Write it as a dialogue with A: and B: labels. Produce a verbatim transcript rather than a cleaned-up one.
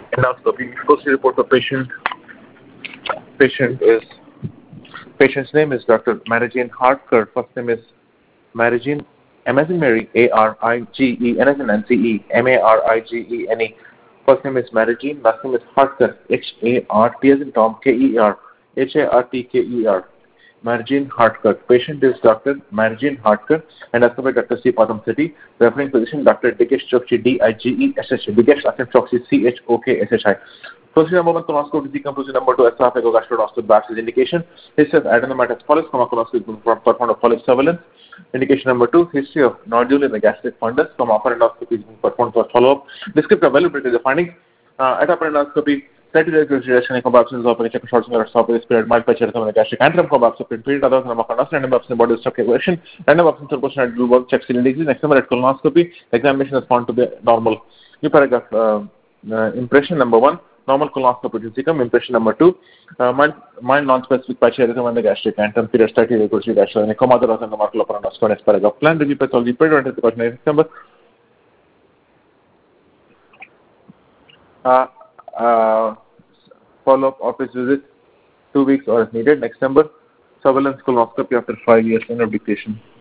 A: Endoscopy. First report of patient. Patient is patient's name is Doctor Marigene Hartker. First name is Marigene M as in Mary, A R I G E, N as in Nancy E, M A R I G E N E. First name is Marigene, last name is Hartker, H A R T as in Tom, K E R, H A R T K E R. Marigene Hartker. Patient is Doctor Marigene Hartker, and as by Doctor C. Padam City. Referring physician Doctor Digesh Chokshi, D I G E S H. Digesh Asim Chokshi, C H O K S H I. Procedure number one, colonoscopy decomposition. Number two, esophagogastroscopy Barrett's indication. History of adenomatous polyps, colonoscopy performed of polyp surveillance. Indication number two, history of nodule in the gastric fundus, from upper endoscopy is being performed for follow-up. Descriptive availability of the findings. Uh, at upper endoscopy, slightly regurgitation, combustions of a short singer esophagus period, mild patch erythema, gastric antrum, combustion period, other than amacronas, random absent body structure evaluation, random absent circulation do work, check cylinder disease. Next number at colonoscopy, examination is found to be normal. New paragraph, uh, uh, impression number one. Normal colonoscopy cecum. Impression number two, uh, mild, mild non-specific patchy erythema in the gastric antrum, period slightly regurgitated gastric, coma, and the marker of next paragraph. Plan review pathology, period, and the next number. Uh, uh, follow-up office visit, two weeks or as needed. Next number, surveillance colonoscopy after five years in dictation.